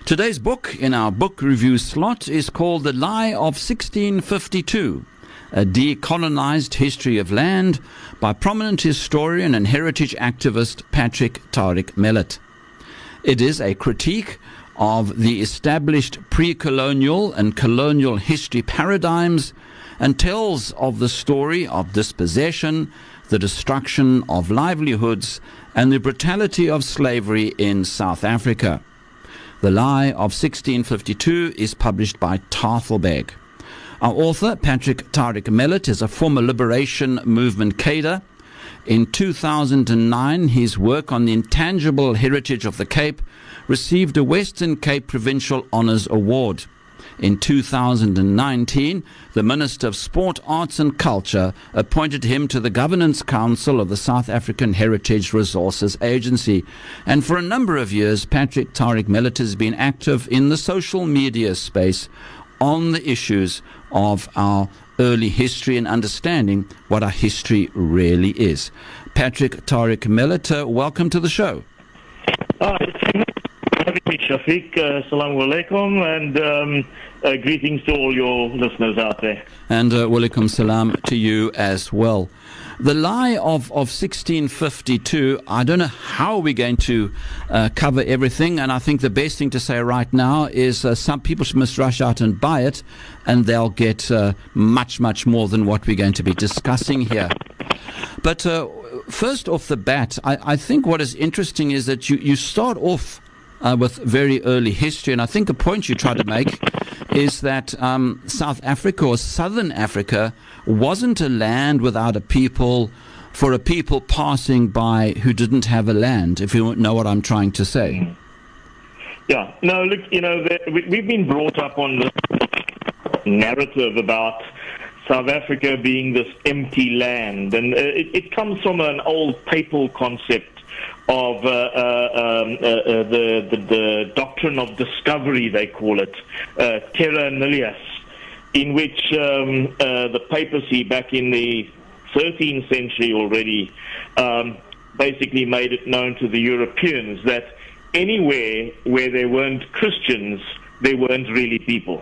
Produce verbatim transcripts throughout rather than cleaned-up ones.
Today's book in our book review slot is called The Lie of sixteen fifty-two, a decolonized history of land by prominent historian and heritage activist Patrick Tariq Mellett. It is a critique of the established pre-colonial and colonial history paradigms and tells of the story of dispossession, the destruction of livelihoods, and the brutality of slavery in South Africa. The Lie of sixteen fifty-two is published by Tafelberg. Our author, Patrick Tariq Mellett, is a former liberation movement cadre. In two thousand nine, his work on the intangible heritage of the Cape received a Western Cape Provincial Honours Award. In two thousand nineteen, the Minister of Sport, Arts and Culture appointed him to the Governance Council of the South African Heritage Resources Agency. And for a number of years, Patrick Tariq Mellett has been active in the social media space on the issues of our early history and understanding what our history really is. Patrick Tariq Mellett, uh, welcome to the show. Hi, Shafiq. Uh, Assalamu alaikum, and um, uh, greetings to all your listeners out there. And uh, walaikum salam to you as well. The Lie of, of sixteen fifty-two, I don't know how we're going to uh, cover everything, and I think the best thing to say right now is uh, some people must rush out and buy it, and they'll get uh, much, much more than what we're going to be discussing here. But uh, first off the bat, I, I think what is interesting is that you, you start off Uh, with very early history, and I think the point you try to make is that um, South Africa or Southern Africa wasn't a land without a people for a people passing by who didn't have a land, if you know what I'm trying to say. Yeah, no, look, you know, the, we, we've been brought up on this narrative about South Africa being this empty land, and uh, it, it comes from an old papal concept of uh, uh, um, uh, uh, the, the the doctrine of discovery, they call it, uh, terra nullius, in which um, uh, the papacy back in the thirteenth century already um, basically made it known to the Europeans that anywhere where there weren't Christians, there weren't really people.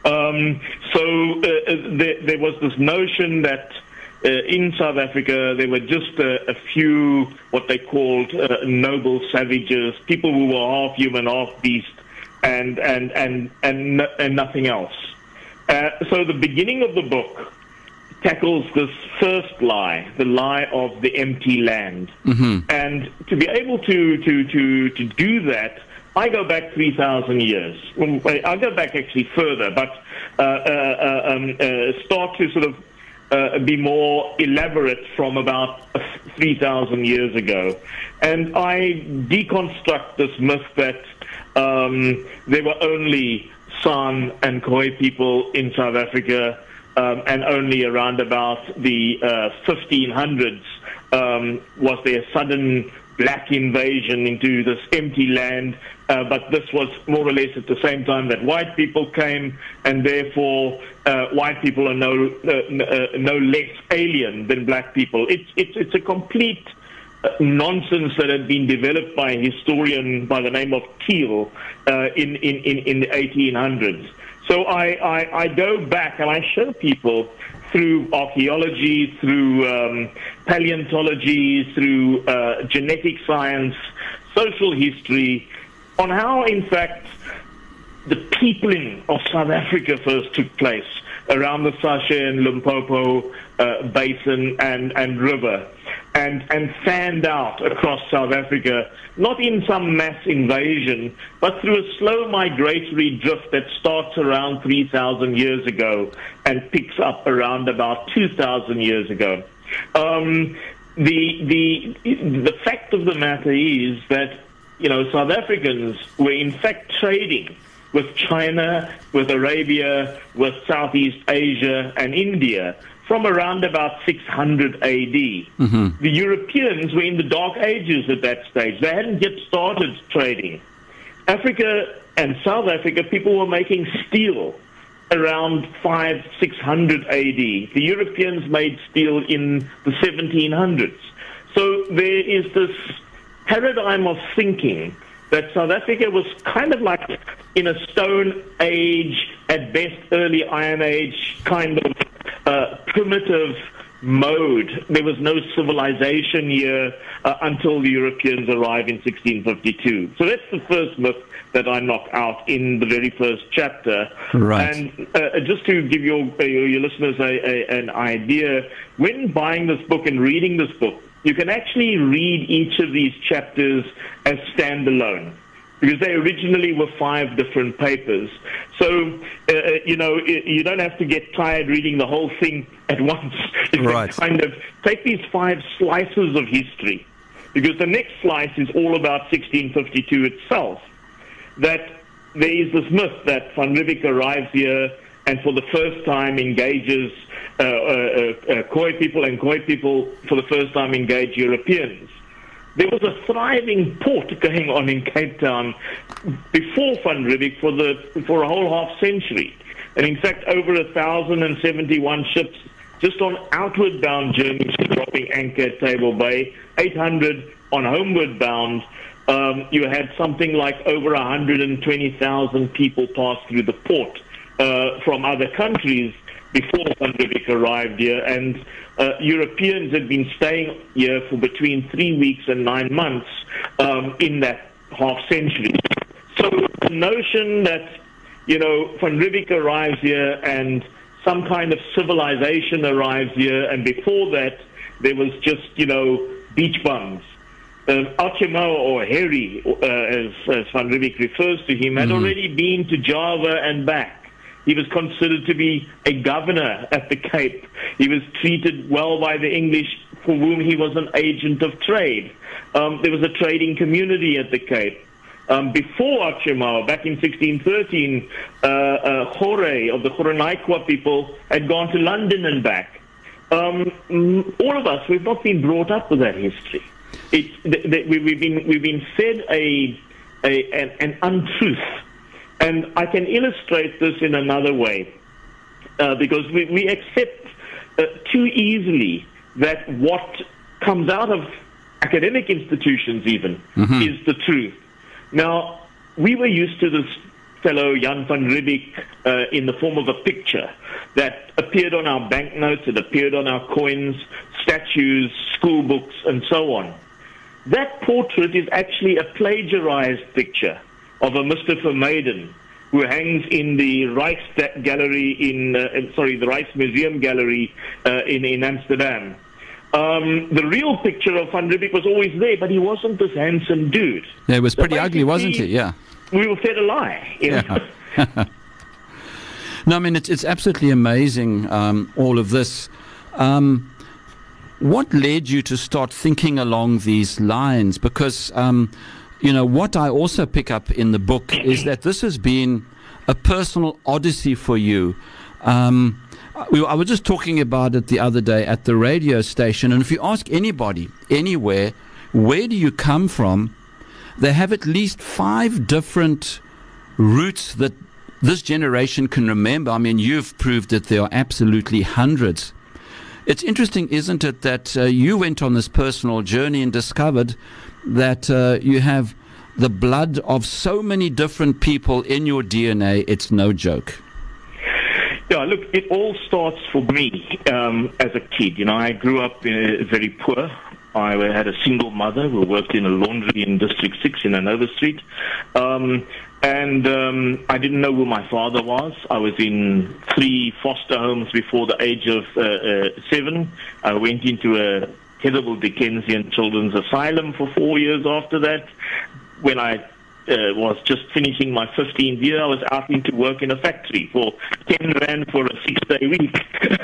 Um, so uh, there, there was this notion that Uh, in South Africa, there were just a, a few, what they called uh, noble savages, people who were half human, half beast, and and and and, no, and nothing else. Uh, so the beginning of the book tackles this first lie, the lie of the empty land, mm-hmm. and to be able to to to to do that, I go back three thousand years. I go back actually further, but uh, uh, uh, um, uh, start to sort of Uh, be more elaborate from about three thousand years ago. And I deconstruct this myth that um, there were only San and Khoi people in South Africa, um, and only around about the uh, fifteen hundreds um, was there a sudden black invasion into this empty land, uh, but this was more or less at the same time that white people came, and therefore uh, white people are no uh, uh, no less alien than black people. It's it's it's a complete uh, nonsense that had been developed by a historian by the name of Thiel uh, in, in in in the eighteen hundreds. So I, I I go back and I show people through archaeology, through um, paleontology, through uh, genetic science, social history, on how, in fact, the peopling of South Africa first took place around the Sashe and Limpopo uh, basin and, and river, and, and fanned out across South Africa, not in some mass invasion, but through a slow migratory drift that starts around three thousand years ago and picks up around about two thousand years ago. Um, the, the, the fact of the matter is that, you know, South Africans were in fact trading with China, with Arabia, with Southeast Asia and India from around about six hundred A D. Mm-hmm. The Europeans were in the Dark Ages at that stage. They hadn't yet started trading. Africa and South Africa, people were making steel around five, six hundred A D. The Europeans made steel in the seventeen hundreds. So there is this paradigm of thinking that South Africa was kind of like in a Stone Age, at best early Iron Age, kind of uh, primitive mode. There was no civilization here uh, until the Europeans arrived in sixteen fifty-two. So that's the first myth that I knock out in the very first chapter. Right. And uh, just to give your, uh, your listeners a, a, an idea, when buying this book and reading this book, you can actually read each of these chapters as standalone, because they originally were five different papers. So, uh, you know, you don't have to get tired reading the whole thing at once. You right. can kind of take these five slices of history, because the next slice is all about sixteen fifty-two itself, that there is this myth that Van Riebeeck arrives here and for the first time engages uh, uh, uh, Khoi people, and Khoi people for the first time engage Europeans. There was a thriving port going on in Cape Town before Van Riebeeck for the for a whole half century, and in fact, over a thousand and seventy-one ships just on outward bound journeys dropping anchor at Table Bay, eight hundred on homeward bound. Um, you had something like over one hundred twenty thousand people pass through the port uh, from other countries before Van Riebeeck arrived here, and uh, Europeans had been staying here for between three weeks and nine months um, in that half century. So the notion that, you know, Van Riebeeck arrives here and some kind of civilization arrives here, and before that there was just, you know, beach bums. Uh, Archimau, or Harry, uh, as, as Van Riebeeck refers to him, had mm. already been to Java and back. He was considered to be a governor at the Cape. He was treated well by the English, for whom he was an agent of trade. Um, there was a trading community at the Cape. Um, before Archimau, back in sixteen thirteen, uh, uh, Khore of the Khorenaikwa people had gone to London and back. Um, all of us, we've not been brought up with that history. It, th th we've been we've been fed a, a an, an untruth, and I can illustrate this in another way, uh, because we, we accept uh, too easily that what comes out of academic institutions even mm-hmm. is the truth. Now, we were used to this fellow Jan van Riebeeck uh, in the form of a picture that appeared on our banknotes, it appeared on our coins, statues, school books, and so on. That portrait is actually a plagiarized picture of a Mister Vermeiden who hangs in the Rijks Gallery in, uh, sorry, the Rijksmuseum Gallery uh, in, in Amsterdam. Um, the real picture of Van Riebeeck was always there, but he wasn't this handsome dude. Yeah, it was so pretty ugly, wasn't it? Yeah. We were fed a lie. You know? Yeah. No, I mean, it's, it's absolutely amazing, um, all of this. Um, what led you to start thinking along these lines? Because, um, you know, what I also pick up in the book is that this has been a personal odyssey for you. Um, we, I was just talking about it the other day at the radio station, and if you ask anybody, anywhere, where do you come from, they have at least five different routes that this generation can remember. I mean, you've proved that there are absolutely hundreds. It's interesting, isn't it, that uh, you went on this personal journey and discovered that uh, you have the blood of so many different people in your D N A. It's no joke. Yeah, look, it all starts for me um, as a kid. You know, I grew up uh, very poor. I had a single mother who worked in a laundry in District six in Hanover Street. Um, and um, I didn't know who my father was. I was in three foster homes before the age of uh, uh, seven. I went into a Heatherville Dickensian Children's Asylum for four years after that. When I uh, was just finishing my fifteenth year, I was out into work in a factory for ten rand for a six-day week.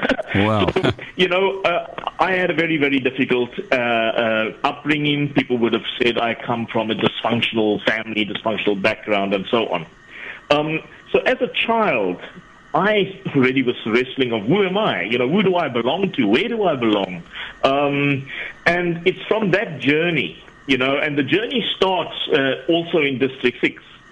Wow. So, you know, uh, I had a very, very difficult uh, uh, upbringing. People would have said I come from a dysfunctional family, dysfunctional background, and so on. Um, so as a child, I really was wrestling of who am I? You know, who do I belong to? Where do I belong? Um, and it's from that journey, you know, and the journey starts uh, also in District six.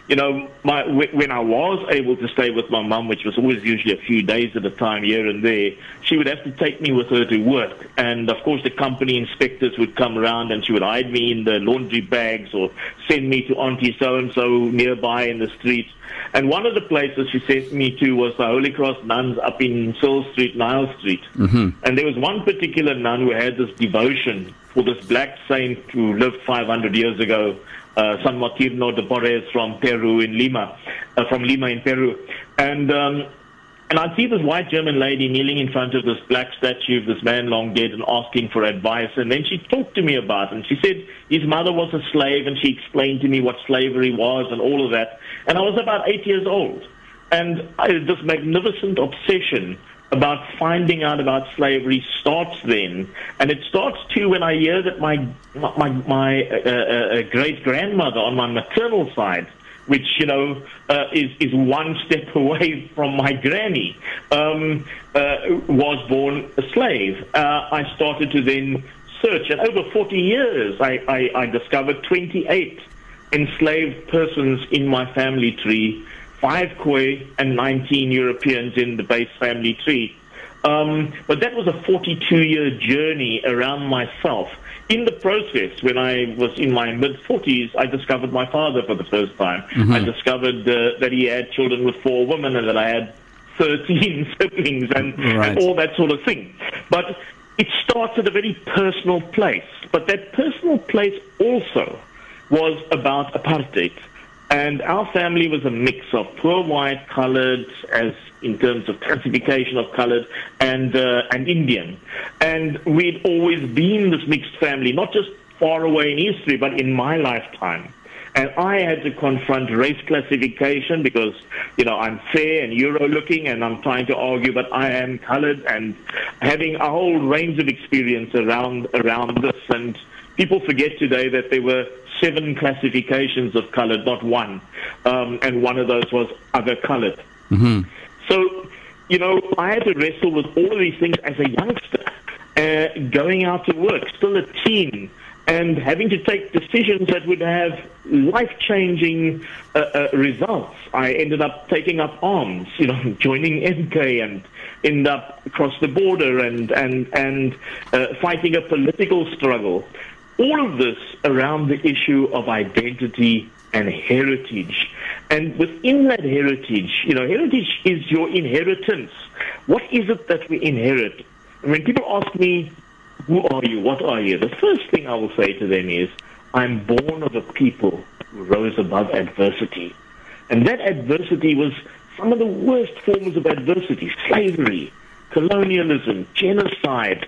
you know, my, when I was able to stay with my mum, which was always usually a few days at a time here and there, she would have to take me with her to work. And, of course, the company inspectors would come around and she would hide me in the laundry bags or send me to Auntie so-and-so nearby in the street. And one of the places she sent me to was the Holy Cross nuns up in Searle Street, Nile Street. Mm-hmm. And there was one particular nun who had this devotion for this black saint who lived five hundred years ago, uh, San Martino de Porres from Peru in Lima, uh, from Lima in Peru. And um, and I'd see this white German lady kneeling in front of this black statue of this man long dead and asking for advice. And then she talked to me about it. And she said his mother was a slave, and she explained to me what slavery was and all of that. And I was about eight years old. And I, this magnificent obsession about finding out about slavery starts then. And it starts too when I hear that my, my, my uh, uh, great-grandmother on my maternal side, which, you know, uh, is, is one step away from my granny, um, uh, was born a slave. Uh, I started to then search, and over forty years, I, I, I discovered twenty-eight enslaved persons in my family tree, five Khoi and nineteen Europeans in the base family tree. Um, but that was a forty-two-year journey around myself. In the process, when I was in my mid-forties, I discovered my father for the first time. Mm-hmm. I discovered uh, that he had children with four women and that I had thirteen siblings and, right. and all that sort of thing. But it starts at a very personal place. But that personal place also was about apartheid. And our family was a mix of poor white, colored, as in terms of classification of colored, and uh, and Indian. And we'd always been this mixed family, not just far away in history, but in my lifetime. And I had to confront race classification because, you know, I'm fair and Euro-looking, and I'm trying to argue, but I am colored, and having a whole range of experience around around this. And people forget today that there were seven classifications of colored, not one. Um, and one of those was other colored. Mm-hmm. So, you know, I had to wrestle with all of these things as a youngster, uh, going out to work, still a teen, and having to take decisions that would have life-changing uh, uh, results. I ended up taking up arms, you know, joining M K, and ended up across the border and, and, and uh, fighting a political struggle. All of this around the issue of identity and heritage. And within that heritage, you know, heritage is your inheritance. What is it that we inherit? And when people ask me, who are you, what are you, the first thing I will say to them is, I'm born of a people who rose above adversity. And that adversity was some of the worst forms of adversity: slavery, colonialism, genocide,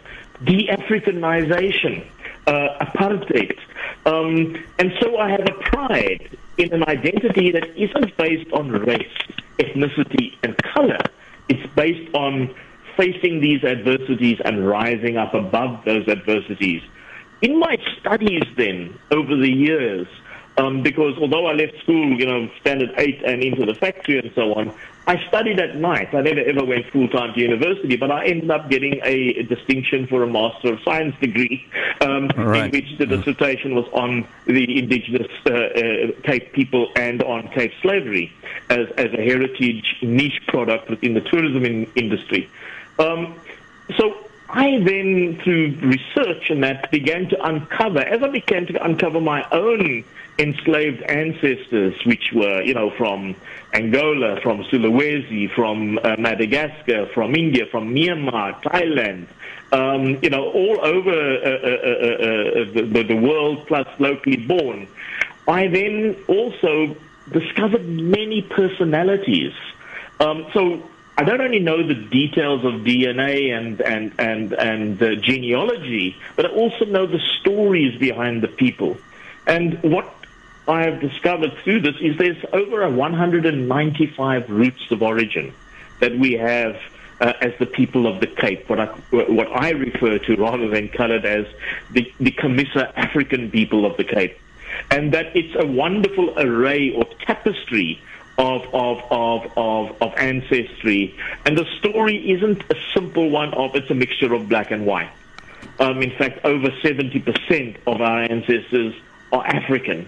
de-Africanization, uh, apartheid. Um, and so I have a pride in an identity that isn't based on race, ethnicity, and color. It's based on facing these adversities and rising up above those adversities. In my studies then, over the years, um, because although I left school, you know, standard eight and into the factory and so on, I studied at night. I never ever went full-time to university, but I ended up getting a, a distinction for a Master of Science degree, um, right. in which the dissertation was on the indigenous uh, uh, Cape people and on Cape slavery as, as a heritage niche product within the tourism in, industry. Um, so I then, through research and that, began to uncover, as I began to uncover my own enslaved ancestors, which were, you know, from Angola, from Sulawesi, from uh, Madagascar, from India, from Myanmar, Thailand, um, you know, all over uh, uh, uh, uh, the, the world, plus locally born. I then also discovered many personalities. Um, so I don't only know the details of D N A and, and, and, and uh, genealogy, but I also know the stories behind the people. And what I have discovered through this is there's over one hundred ninety-five roots of origin that we have uh, as the people of the Cape, what I, what I refer to rather than colored as the, the Camissa African people of the Cape. And that it's a wonderful array or tapestry Of, of, of, of, of ancestry. And the story isn't a simple one of it's a mixture of black and white. Um, in fact, over seventy percent of our ancestors are African.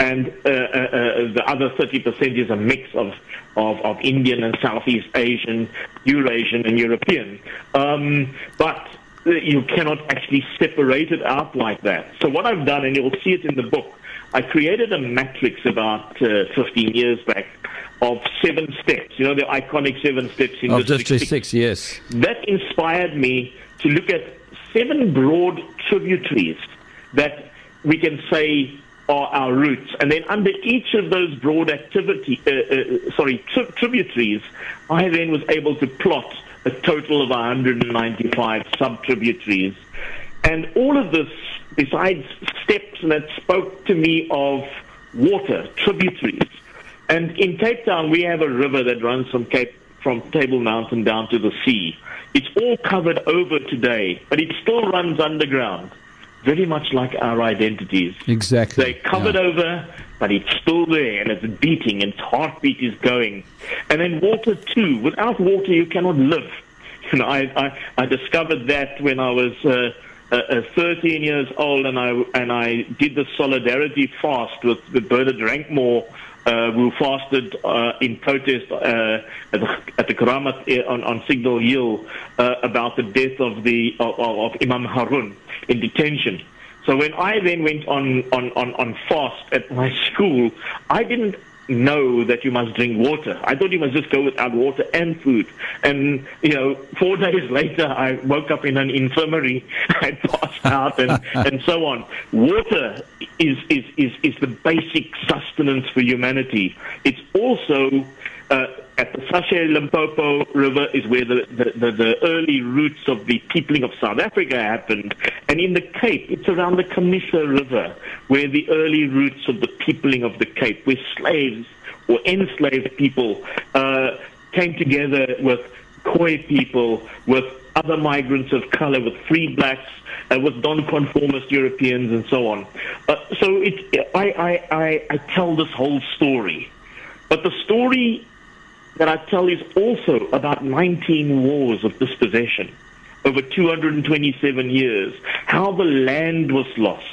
and uh, uh, uh, the other thirty percent is a mix of, of, of Indian and Southeast Asian, Eurasian and European. Um, but you cannot actually separate it out like that. So what I've done, and you'll see it in the book, I created a matrix about uh, fifteen years back of seven steps, you know, the iconic seven steps in of District District six, yes. That inspired me to look at seven broad tributaries that we can say are our roots. And then under each of those broad activity, uh, uh, sorry, tri- tributaries, I then was able to plot a total of one hundred ninety-five sub-tributaries. And all of this, besides steps that spoke to me of water, tributaries. And in Cape Town, we have a river that runs from Cape, from Table Mountain down to the sea. It's all covered over today, but it still runs underground, very much like our identities. Exactly. They're covered yeah. over, but it's still there, and it's beating, and its heartbeat is going. And then water, too. Without water, you cannot live. You know, I, I, I discovered that when I was uh, uh, thirteen years old, and I and I did the solidarity fast with, with Bernard Rankmore, uh, who fasted uh, in protest uh, at the, at the Karamat on, on Signal Hill uh, about the death of the of, of Imam Harun in detention. So when I then went on, on, on, on fast at my school, I didn't know that you must drink water. I thought you must just go without water and food. And, you know, four days later, I woke up in an infirmary, I passed out, and, and so on. Water is, is, is, is the basic sustenance for humanity. It's also... Uh, at the Sachet Limpopo River is where the, the, the, the early roots of the peopling of South Africa happened. And in the Cape, it's around the Camissa River where the early roots of the peopling of the Cape, where slaves or enslaved people uh, came together with Khoi people, with other migrants of color, with free blacks, uh, with nonconformist Europeans, and so on. Uh, so it, I, I, I, I tell this whole story. But the story that I tell is also about nineteen wars of dispossession over two hundred twenty-seven years, how the land was lost.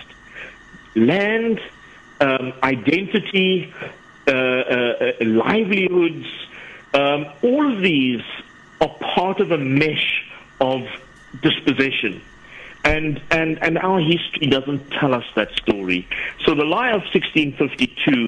Land, um, identity, uh, uh, uh, livelihoods, um, all of these are part of a mesh of dispossession. And, and, and our history doesn't tell us that story. So the lie of sixteen fifty-two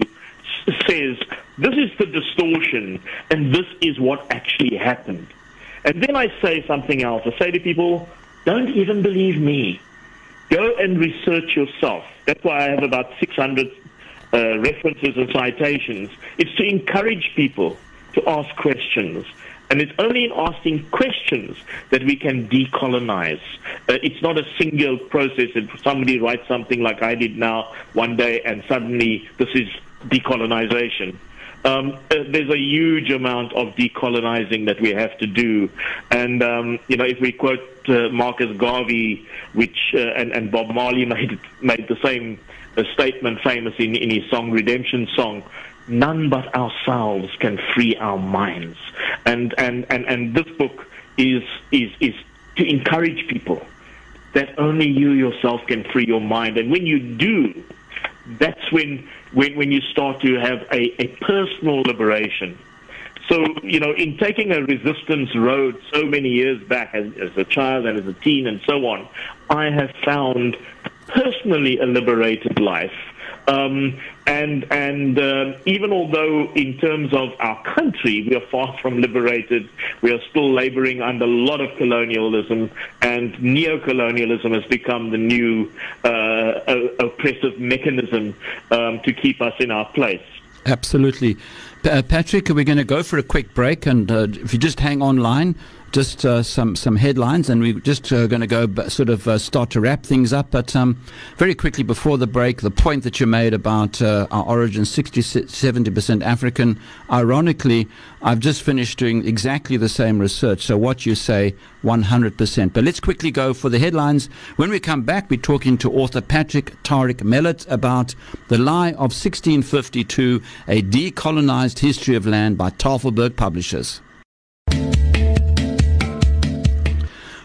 says, this is the distortion, and this is what actually happened. And then I say something else. I say to people, don't even believe me. Go and research yourself. That's why I have about six hundred uh, references and citations. It's to encourage people to ask questions. And it's only in asking questions that we can decolonize. Uh, it's not a single process. If somebody writes something like I did now one day, and suddenly this is decolonization. Um, uh, there's a huge amount of decolonizing that we have to do. And, um, you know, if we quote uh, Marcus Garvey, which, uh, and, and Bob Marley made, made the same uh, statement famous in, in his song, Redemption Song, none but ourselves can free our minds. And, and, and, and this book is, is, is to encourage people that only you yourself can free your mind. And when you do, that's when, when, when you start to have a, a personal liberation. So, you know, in taking a resistance road so many years back as, as a child and as a teen and so on, I have found personally a liberated life. Um, and and uh, even although in terms of our country we are far from liberated, we are still laboring under a lot of colonialism, and neocolonialism has become the new uh, oppressive mechanism um, to keep us in our place. Absolutely. Uh, Patrick, we're going to go for a quick break, and uh, if you just hang online, just uh, some some headlines, and we're just uh, going to go b- sort of uh, start to wrap things up. But um, very quickly before the break, the point that you made about uh, our origin, sixty, seventy percent African. Ironically, I've just finished doing exactly the same research. So what you say, one hundred percent. But let's quickly go for the headlines. When we come back, we're talking to author Patrick Tariq Mellett about The Lie of sixteen fifty-two, a decolonized history of land by Tafelberg Publishers.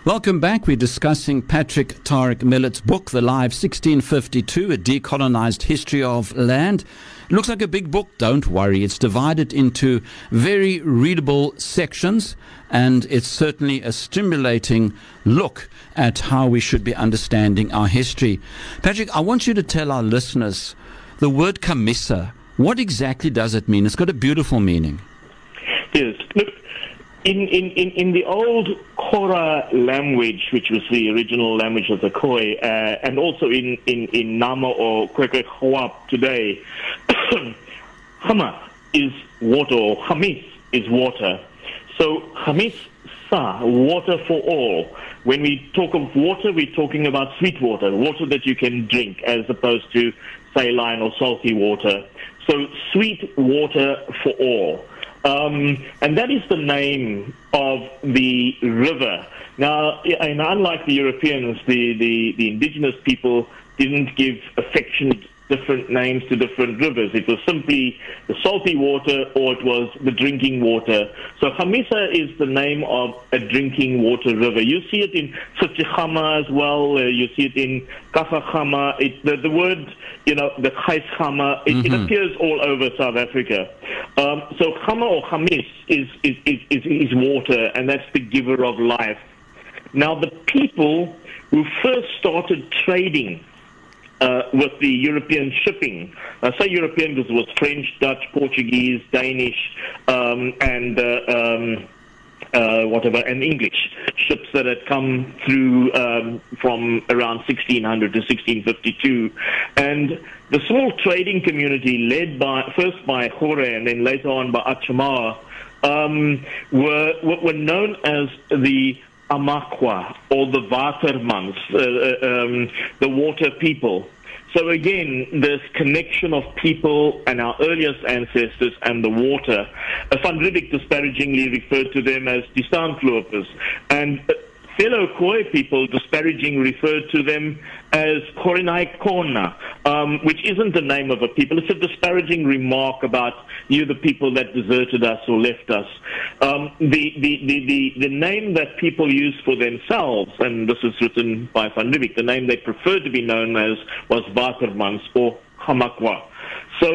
Welcome back. We're discussing Patrick Tariq Millet's book, The Lie of sixteen fifty-two, A Decolonized History of Land. It looks like a big book. Don't worry. It's divided into very readable sections, and it's certainly a stimulating look at how we should be understanding our history. Patrick, I want you to tell our listeners the word Chamisa. What exactly does it mean? It's got a beautiful meaning. Yes. Look, in, in, in, in the old Kora language, which was the original language of the Khoi, uh, and also in, in, in Nama or Kwekwe today, Hama is water, or Hamis is water. So Hamis Sa, water for all. When we talk of water, we're talking about sweet water, water that you can drink, as opposed to saline or salty water. So sweet water for all. Um, and that is the name of the river. Now, and unlike the Europeans, the, the, the indigenous people didn't give affectionate different names to different rivers. It was simply the salty water, or it was the drinking water. So Chamisa is the name of a drinking water river. You see it in Tsuchikhama as well. Uh, you see it in Kafachama. It, the, the word, you know, the Khaishkhama, it, mm-hmm. it appears all over South Africa. Um, so Khama or Chamis is, is, is, is, is water, and that's the giver of life. Now, the people who first started trading Uh, with the European shipping. I say European because it was French, Dutch, Portuguese, Danish, um, and uh, um, uh, whatever, and English ships that had come through um, from around sixteen hundred to sixteen fifty-two. And the small trading community, led by first by Khore and then later on by Achamawa, um, were, were known as the Amakwa, or the Watermans, uh, um, the water people. So again, this connection of people and our earliest ancestors and the water. Uh, Van Riebeeck disparagingly referred to them as die Staanklopers, and uh, fellow Khoi people disparagingly referred to them as Korenai Kona, um, which isn't the name of a people. It's a disparaging remark about you, the people that deserted us or left us. Um, the, the, the, the, the name that people use for themselves, and this is written by Van Riebeeck, the name they preferred to be known as was Watermans or Hamakwa. So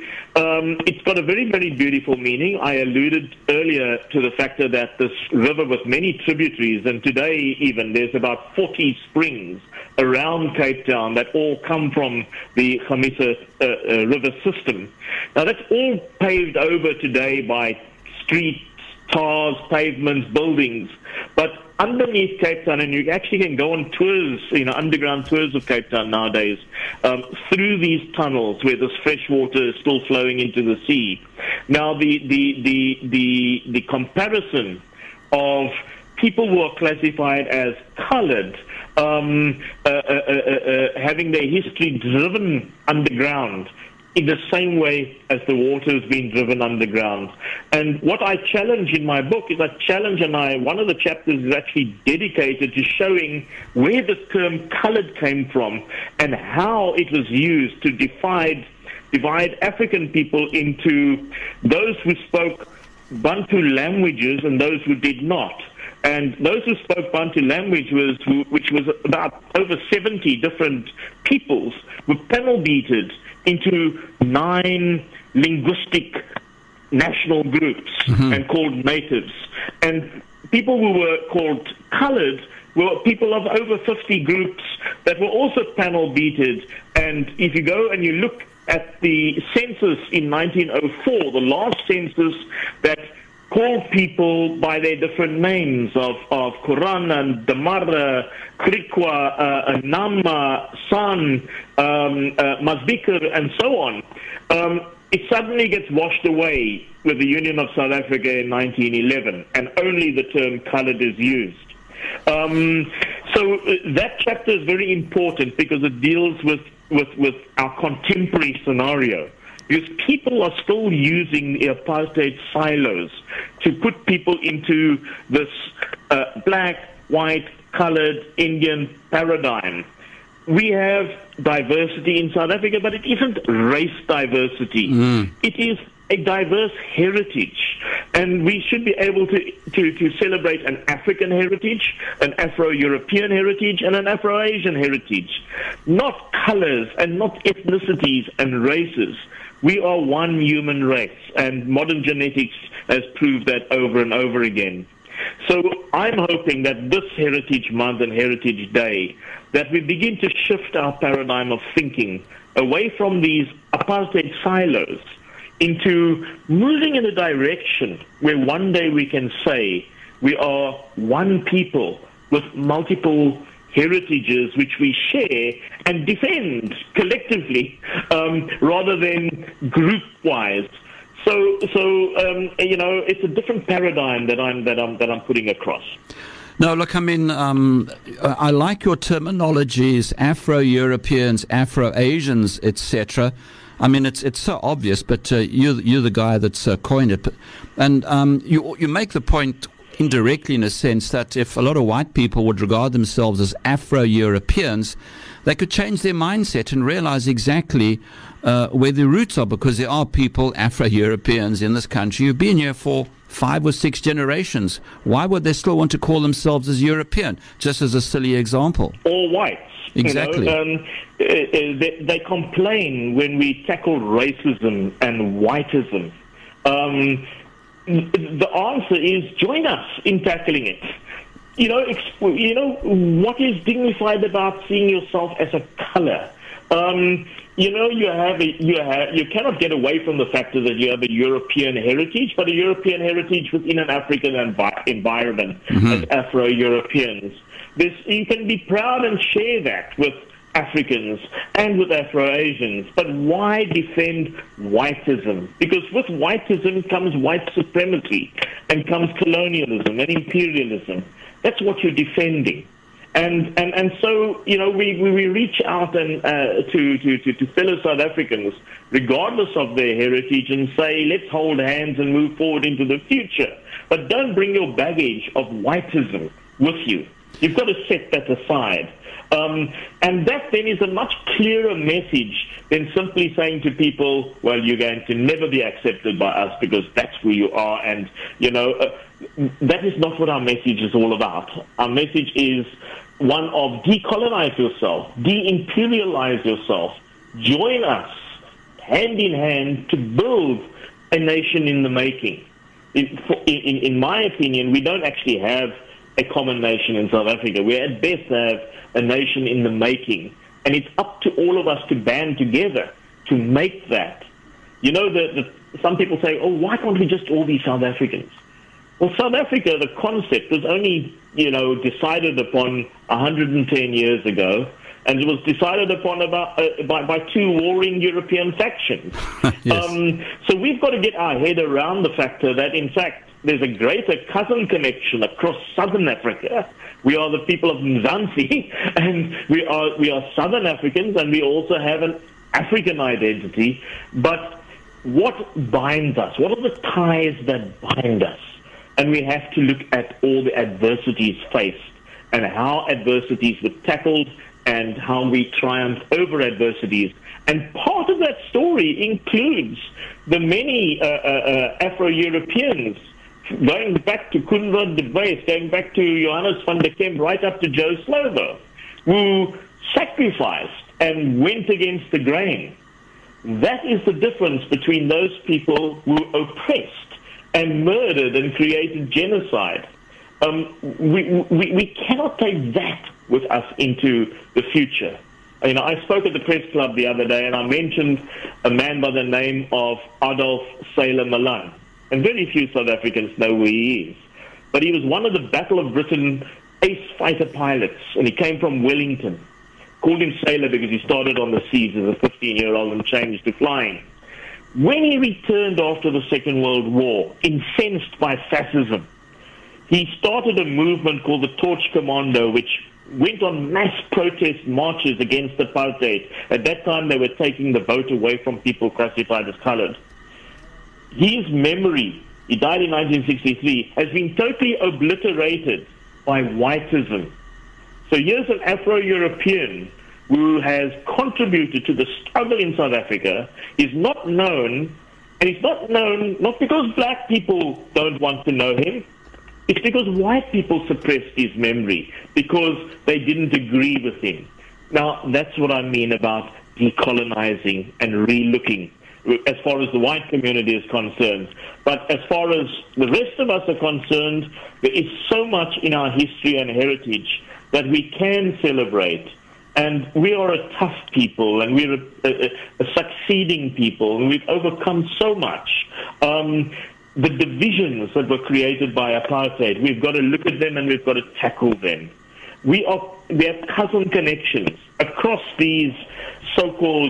um, it's got a very, very beautiful meaning. I alluded earlier to the fact that this river with many tributaries, and today even there's about forty springs around Cape Town that all come from the Chamisa uh, uh, river system. Now that's all paved over today by streets, tars, pavements, buildings. But underneath Cape Town, and you actually can go on tours, you know, underground tours of Cape Town nowadays, um, through these tunnels where this fresh water is still flowing into the sea. Now, the, the, the, the, the comparison of people who are classified as colored, um, uh, uh, uh, uh, having their history driven underground, in the same way as the water has been driven underground. And what I challenge in my book is I challenge, and I, one of the chapters is actually dedicated to showing where the term colored came from and how it was used to divide, divide African people into those who spoke Bantu languages and those who did not. And those who spoke Bantu language, was, which was about over seventy different peoples, were panel beated into nine linguistic national groups mm-hmm. and called natives. And people who were called colored were people of over fifty groups that were also panel beated. And if you go and you look at the census in nineteen oh four, the last census that called people by their different names of, of Quran and Damara, Krikwa, uh, Nama, San, um, uh, Masbikar, and so on, um, it suddenly gets washed away with the Union of South Africa in nineteen eleven, and only the term colored is used. Um, so uh, that chapter is very important because it deals with, with, with our contemporary scenario. Because people are still using the apartheid silos to put people into this uh, black, white, colored Indian paradigm. We have diversity in South Africa, but it isn't race diversity. Mm. It is a diverse heritage. And we should be able to, to, to celebrate an African heritage, an Afro-European heritage, and an Afro-Asian heritage. Not colors and not ethnicities and races. We are one human race, and modern genetics has proved that over and over again. So I'm hoping that this Heritage Month and Heritage Day, that we begin to shift our paradigm of thinking away from these apartheid silos into moving in a direction where one day we can say we are one people with multiple heritages which we share and defend collectively, um, rather than group-wise. So, so um, you know, it's a different paradigm that I'm that I'm that I'm putting across. No, look, I mean, um, I like your terminologies: Afro-Europeans, Afro-Asians, et cetera. I mean, it's it's so obvious, but uh, you you're the guy that's uh, coined it, and um, you you make the point indirectly, in a sense, that if a lot of white people would regard themselves as Afro-Europeans, they could change their mindset and realize exactly uh, where their roots are, because there are people, Afro-Europeans, in this country who've been here for five or six generations. Why would they still want to call themselves as European? Just as a silly example. All whites. Exactly. You know, um, uh, they, they complain when we tackle racism and whiteism. Um, the answer is join us in tackling it. You know, exp- you know what is dignified about seeing yourself as a color? Um, you know, you have a, you have you cannot get away from the fact that you have a European heritage, but a European heritage within an African envi- environment mm-hmm. as Afro-Europeans. This, you can be proud and share that with Africans and with Afro-Asians, but why defend whiteism? Because with whiteism comes white supremacy and comes colonialism and imperialism. That's what you're defending. And and, and so, you know, we, we, we reach out and uh, to, to, to, to fellow South Africans, regardless of their heritage, and say, let's hold hands and move forward into the future. But don't bring your baggage of whiteism with you. You've got to set that aside. Um, and that then is a much clearer message than simply saying to people, well, you're going to never be accepted by us because that's who you are. And, you know, uh, that is not what our message is all about. Our message is one of decolonize yourself, de-imperialize yourself, join us hand in hand to build a nation in the making. In, in, in my opinion, we don't actually have a common nation in South Africa. We at best have a nation in the making. And it's up to all of us to band together to make that. You know, the, the, some people say, oh, why can't we just all be South Africans? Well, South Africa, the concept was only, you know, decided upon one hundred ten years ago, and it was decided upon about, uh, by, by two warring European factions. Yes. um, so we've got to get our head around the factor that, in fact, there's a greater cousin connection across southern Africa. We are the people of Mzansi, and we are we are Southern Africans, and we also have an African identity. But what binds us? What are the ties that bind us? And we have to look at all the adversities faced and how adversities were tackled and how we triumphed over adversities. And part of that story includes the many uh, uh, uh, Afro-Europeans, going back to Koenraad de Vries, going back to Johannes van der Kemp, right up to Joe Slovo, who sacrificed and went against the grain. That is the difference between those people who oppressed and murdered and created genocide. Um, we, we, we cannot take that with us into the future. You know, I spoke at the press club the other day, and I mentioned a man by the name of Adolf Sailor Malan. And very few South Africans know who he is. But he was one of the Battle of Britain ace fighter pilots, and he came from Wellington. Called him Sailor because he started on the seas as a fifteen-year-old and changed to flying. When he returned after the Second World War, incensed by fascism, he started a movement called the Torch Commando, which went on mass protest marches against apartheid. At that time, they were taking the vote away from people classified as colored. His memory, he died in nineteen sixty-three, has been totally obliterated by whiteism. So here's an Afro-European who has contributed to the struggle in South Africa, is not known And he's not known, not because black people don't want to know him. It's because white people suppressed his memory because they didn't agree with him. Now, that's what I mean about decolonizing and re-looking as far as the white community is concerned. But as far as the rest of us are concerned, there is so much in our history and heritage that we can celebrate. And we are a tough people, and we're a, a, a succeeding people, and we've overcome so much. Um, the divisions that were created by apartheid, we've got to look at them and we've got to tackle them. We are we have cousin connections across these so-called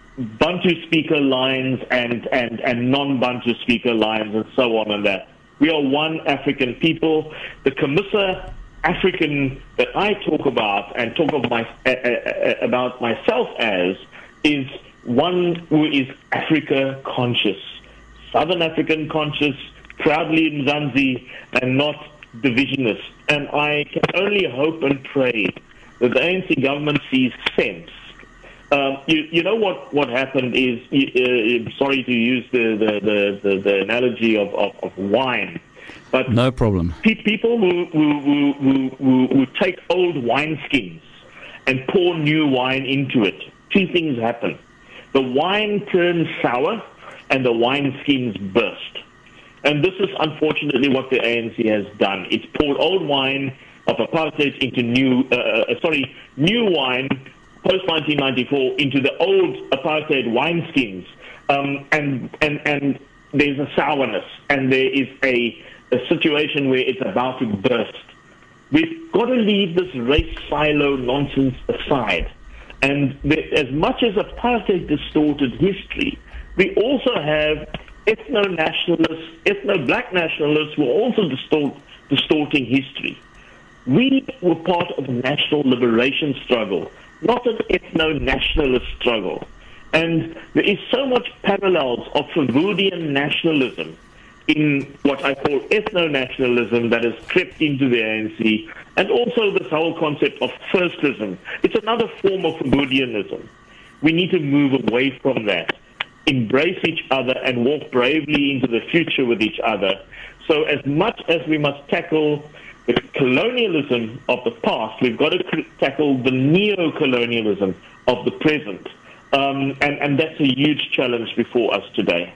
Bantu speaker lines and, and, and non-Bantu speaker lines and so on and that. We are one African people. The Camissa African that I talk about and talk of my, uh, uh, about myself as is one who is Africa conscious, Southern African conscious, proudly Mzansi, and not divisionist. And I can only hope and pray that the A N C government sees sense. Um, you, you know what, what happened is, uh, sorry to use the, the, the, the, the analogy of, of, of wine, but no problem. Pe- people who, who, who, who, who, who take old wineskins and pour new wine into it, two things happen. The wine turns sour and the wineskins burst. And this is unfortunately what the A N C has done. It's poured old wine of apartheid into new, uh, uh, sorry, new wine post nineteen ninety-four into the old apartheid wineskins, um, and and and there's a sourness, and there is a, a situation where it's about to burst. We've got to leave this race silo nonsense aside, and the, as much as apartheid distorted history, we also have ethno-nationalists, ethno-black nationalists who are also distort, distorting history. We were part of a national liberation struggle, not an ethno-nationalist struggle. And there is so much parallels of Verwoerdian nationalism in what I call ethno-nationalism that has crept into the A N C, and also this whole concept of firstism. It's another form of Verwoerdianism. We need to move away from that, embrace each other, and walk bravely into the future with each other. So as much as we must tackle the colonialism of the past, we've got to tackle the neo-colonialism of the present. Um, and, and that's a huge challenge before us today.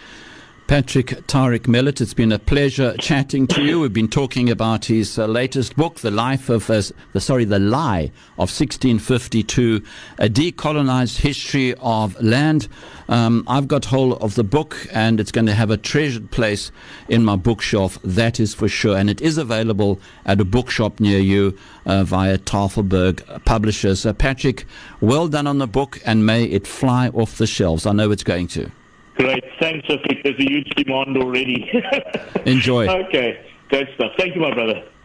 Patrick Tariq Millett, it's been a pleasure chatting to you. We've been talking about his uh, latest book, The Life of, uh, the sorry, The Lie of sixteen fifty-two, A Decolonized History of Land. Um, I've got hold of the book, and it's going to have a treasured place in my bookshelf, that is for sure. And it is available at a bookshop near you uh, via Tafelberg Publishers. Uh, Patrick, well done on the book, and may it fly off the shelves. I know it's going to. Great. Thanks, Afik. There's a huge demand already. Enjoy. Okay. Great stuff. Thank you, my brother.